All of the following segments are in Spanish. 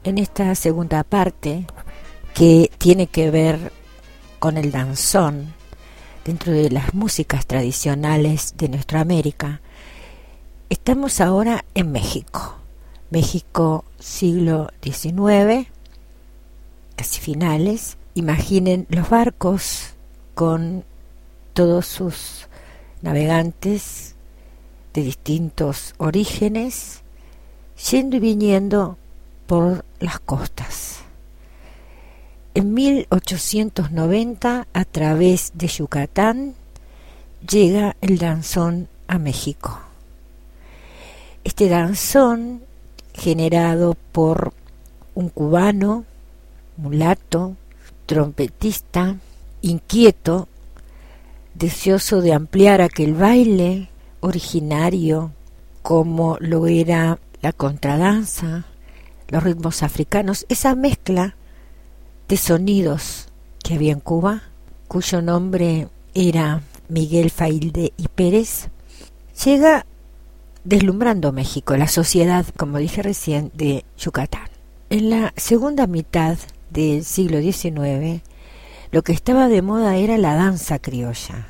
en esta segunda parte que tiene que ver con el danzón dentro de las músicas tradicionales de nuestra América. Estamos ahora en México. México siglo XIX, casi finales. Imaginen los barcos con todos sus navegantes de distintos orígenes, yendo y viniendo por las costas. En 1890, a través de Yucatán, llega el danzón a México. Este danzón, generado por un cubano, mulato, trompetista, inquieto, deseoso de ampliar aquel baile originario como lo era la contradanza, los ritmos africanos, esa mezcla de sonidos que había en Cuba, cuyo nombre era Miguel Failde y Pérez, llega deslumbrando México, la sociedad, como dije recién, de Yucatán. En la segunda mitad del siglo XIX, lo que estaba de moda era la danza criolla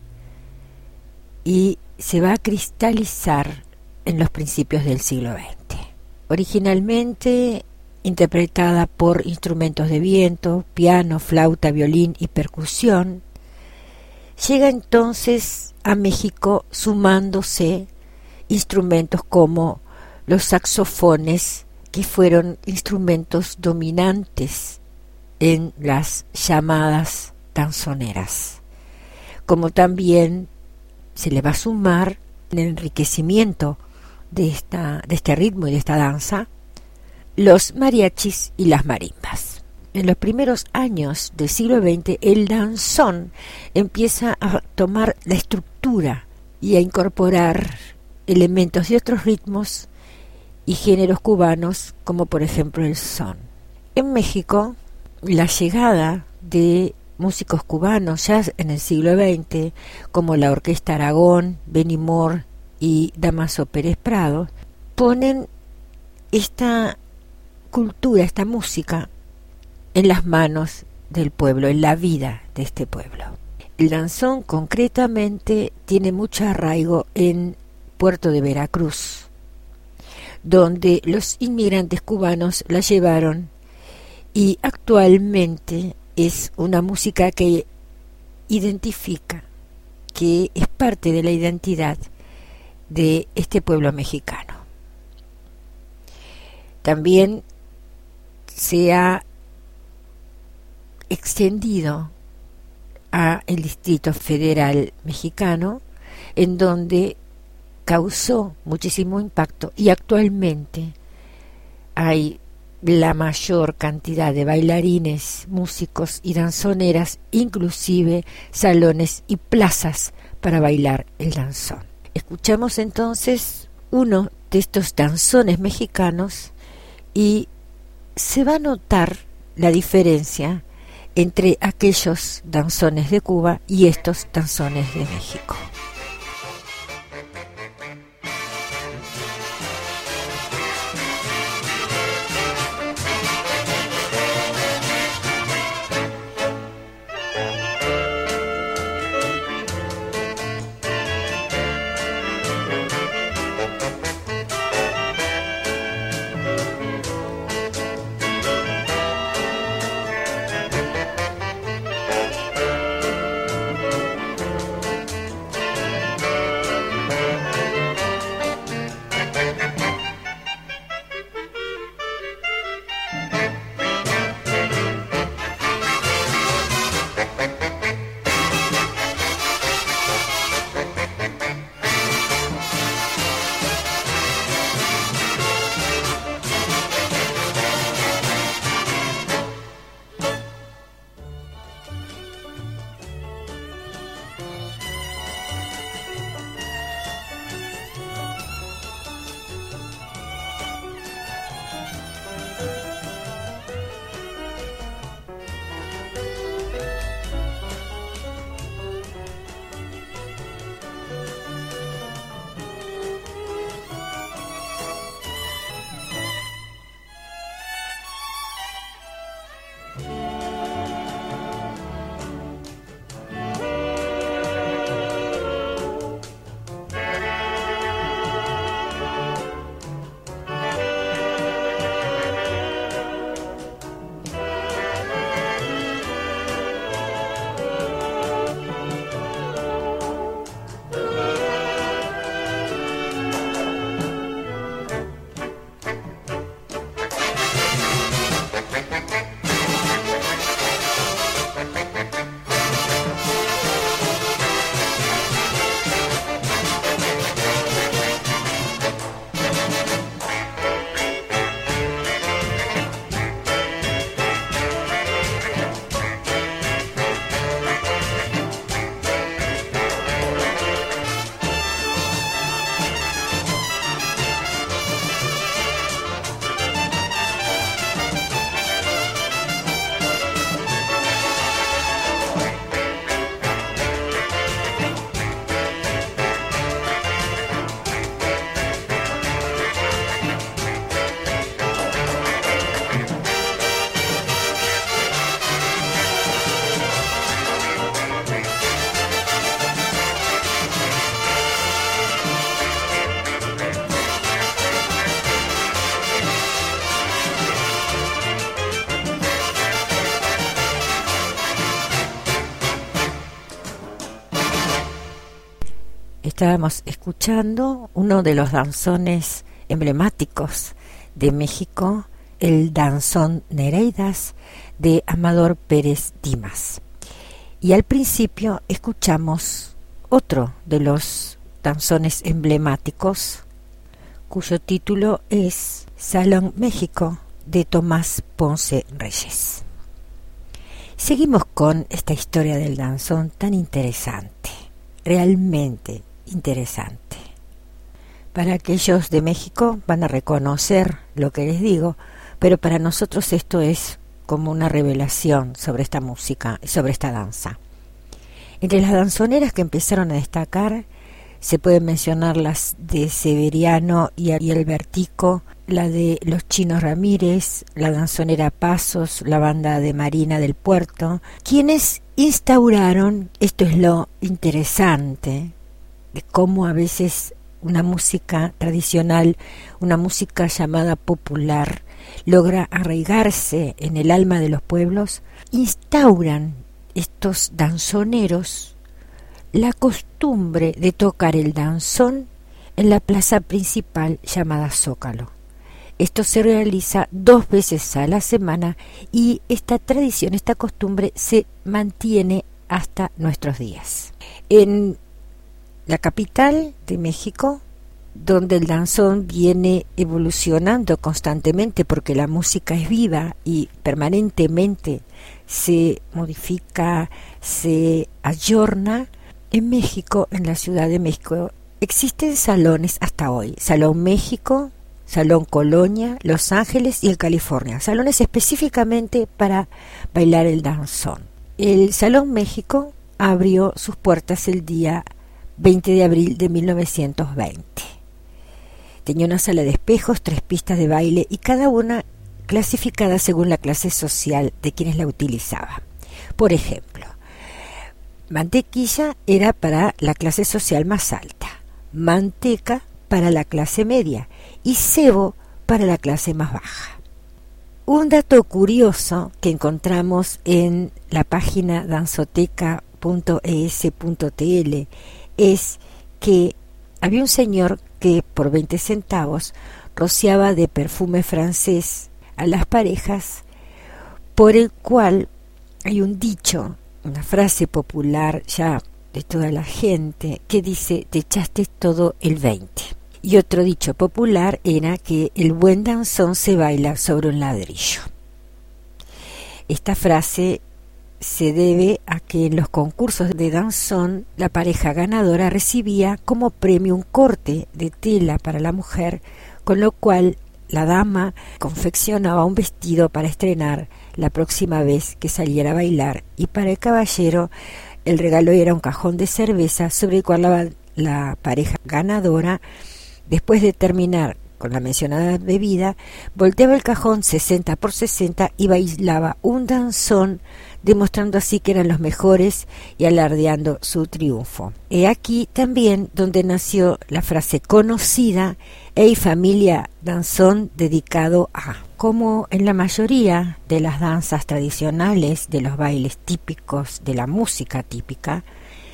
y se va a cristalizar en los principios del siglo XX. Originalmente interpretada por instrumentos de viento, piano, flauta, violín y percusión, llega entonces a México sumándose instrumentos como los saxofones, que fueron instrumentos dominantes en las llamadas danzoneras, como también se le va a sumar en el enriquecimiento de este ritmo y de esta danza los mariachis y las marimbas. En los primeros años del siglo XX, el danzón empieza a tomar la estructura y a incorporar elementos de otros ritmos y géneros cubanos, como por ejemplo el son. En México, la llegada de músicos cubanos ya en el siglo XX, como la Orquesta Aragón, Benny Moore y Damaso Pérez Prado, ponen esta cultura, esta música en las manos del pueblo, en la vida de este pueblo. El danzón concretamente tiene mucho arraigo en Puerto de Veracruz, donde los inmigrantes cubanos la llevaron, y actualmente es una música que identifica, que es parte de la identidad de este pueblo mexicano. También se ha extendido a el Distrito Federal mexicano, en donde causó muchísimo impacto, y actualmente hay la mayor cantidad de bailarines, músicos y danzoneras, inclusive salones y plazas para bailar el danzón. Escuchamos entonces uno de estos danzones mexicanos y se va a notar la diferencia entre aquellos danzones de Cuba y estos danzones de México. estábamos escuchando uno de los danzones emblemáticos de México, el danzón Nereidas de Amador Pérez Dimas. Y al principio escuchamos otro de los danzones emblemáticos, cuyo título es Salón México, de Tomás Ponce Reyes. Seguimos con esta historia del danzón tan interesante, realmente interesante. Para aquellos de México van a reconocer lo que les digo, pero para nosotros esto es como una revelación sobre esta música y sobre esta danza. Entre las danzoneras que empezaron a destacar se pueden mencionar las de Severiano y Albertico, la de los Chinos Ramírez, la danzonera Pasos, la banda de Marina del Puerto, quienes instauraron, esto es lo interesante, de cómo a veces una música tradicional, una música llamada popular, logra arraigarse en el alma de los pueblos, instauran estos danzoneros la costumbre de tocar el danzón en la plaza principal llamada Zócalo. Esto se realiza 2 veces a la semana y esta tradición, esta costumbre se mantiene hasta nuestros días. En la capital de México, donde el danzón viene evolucionando constantemente porque la música es viva y permanentemente se modifica, se ayorna, en México, en la Ciudad de México, existen salones hasta hoy. Salón México, Salón Colonia, Los Ángeles y el California. Salones específicamente para bailar el danzón. El Salón México abrió sus puertas el día 20 de abril de 1920. Tenía una sala de espejos, 3 pistas de baile y cada una clasificada según la clase social de quienes la utilizaban. Por ejemplo, mantequilla era para la clase social más alta, manteca para la clase media y cebo para la clase más baja. Un dato curioso que encontramos en la página danzoteca.es.tl es que había un señor que por 20 centavos rociaba de perfume francés a las parejas, por el cual hay un dicho, una frase popular ya de toda la gente que dice: te echaste todo el 20. Y otro dicho popular era que el buen danzón se baila sobre un ladrillo. Esta frase se debe a que en los concursos de danzón la pareja ganadora recibía como premio un corte de tela para la mujer, con lo cual la dama confeccionaba un vestido para estrenar la próxima vez que saliera a bailar, y para el caballero el regalo era un cajón de cerveza sobre el cual la pareja ganadora, después de terminar con la mencionada bebida, volteaba el cajón 60 por 60 y bailaba un danzón, demostrando así que eran los mejores y alardeando su triunfo. He aquí también donde nació la frase conocida: "Hey familia, danzón dedicado a". Como en la mayoría de las danzas tradicionales, de los bailes típicos, de la música típica,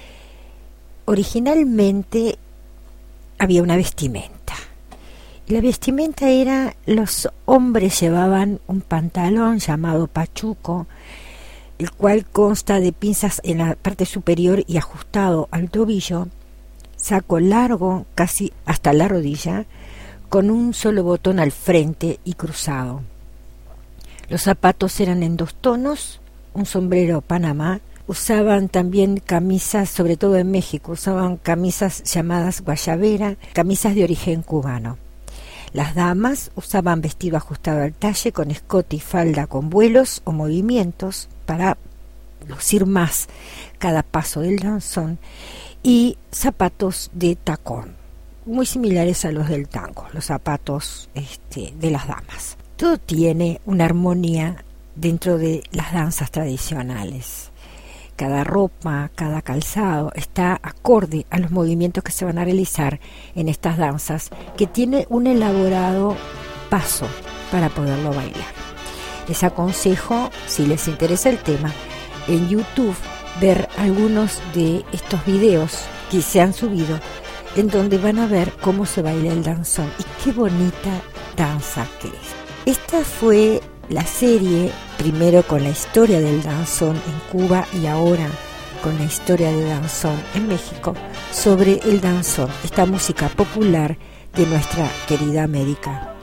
originalmente había una vestimenta. La vestimenta era, los hombres llevaban un pantalón llamado pachuco, el cual consta de pinzas en la parte superior y ajustado al tobillo, saco largo casi hasta la rodilla, con un solo botón al frente y cruzado. Los zapatos eran en 2 tonos, un sombrero panamá. Usaban también camisas, sobre todo en México, usaban camisas llamadas guayabera, camisas de origen cubano. Las damas usaban vestido ajustado al talle con escote y falda con vuelos o movimientos para lucir más cada paso del danzón, y zapatos de tacón, muy similares a los del tango, los zapatos de las damas. Todo tiene una armonía dentro de las danzas tradicionales. Cada ropa, cada calzado está acorde a los movimientos que se van a realizar en estas danzas, que tiene un elaborado paso para poderlo bailar. Les aconsejo, si les interesa el tema, en YouTube ver algunos de estos videos que se han subido en donde van a ver cómo se baila el danzón y qué bonita danza que es. Esta fue la serie, primero con la historia del danzón en Cuba y ahora con la historia del danzón en México, sobre el danzón, esta música popular de nuestra querida América.